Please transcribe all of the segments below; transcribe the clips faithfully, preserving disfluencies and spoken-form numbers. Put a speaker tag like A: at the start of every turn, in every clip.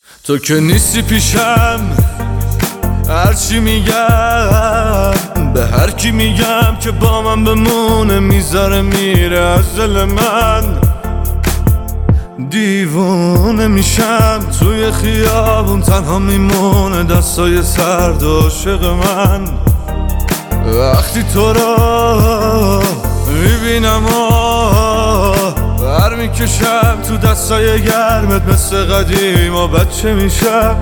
A: تو که نیستی پیشم، هرچی میگم به هر کی میگم که با من بمونه میذاره میره از دل من. دیوونه میشم توی خیابون تنها میمونه دستای سرد عاشق من. وقتی تو را میبینم بر میکشم تو دستای گرمت مثل قدیم و بچه میشم.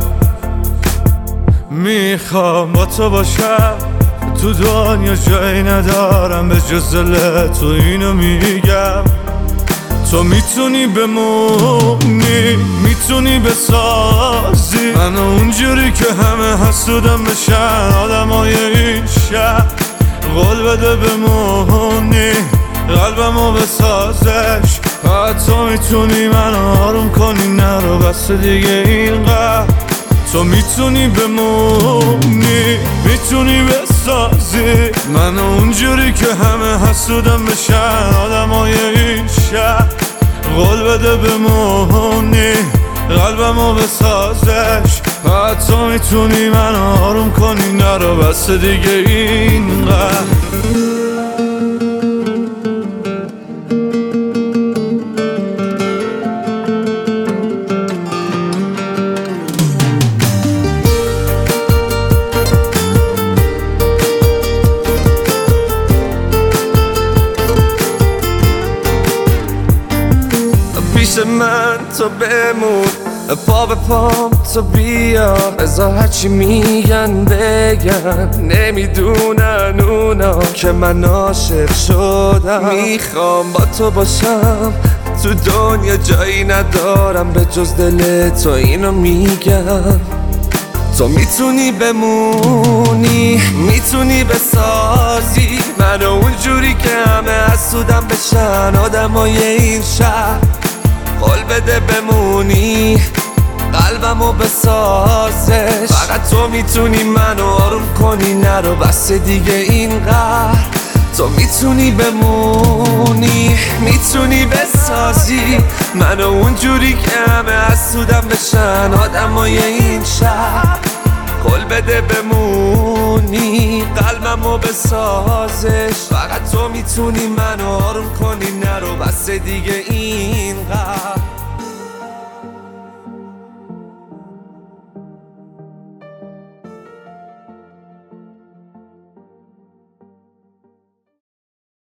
A: میخوام با تو باشم تو دنیا جایی ندارم به جز دل تو، اینو میگم. تو میتونی بمونی، میتونی بسازی منو اونجوری که همه حسودم بشن آدمای این شهر. قول بده بمونی قلبمو بسازش، فقط تو میتونی منو آروم کنی، نرو بس دیگه اینقدر. تو میتونی بمونی، میتونی بسازی منو اونجوری که همه حسودم بشن آدمای این شهر. قول بده بمونی قلبمو بسازش، فقط تو میتونی منو آروم کنی، نرو بس دیگه اینقدر. پیش من تو بمون، پا به پام تو بیا، ازا هرچی میگن بگن، نمیدونن اونا که من عاشق شدم. میخوام با تو باشم تو دنیا جایی ندارم به جز دل تو، اینو میگم. تو میتونی بمونی، میتونی بسازی منو اونجوری که همه حسودم بشن آدمای این شهر. قول بده بمونی قلبمو بسازش، فقط تو میتونی منو آروم کنی، نرو بس دیگه اینقدر. تو میتونی بمونی، میتونی بسازی منو اونجوری که همه حسودم بشن آدمای این شهر. قول بده بمونی قلبمو بسازش، فقط تو میتونی منو آروم کنی، نرو بس دیگه اینقدر.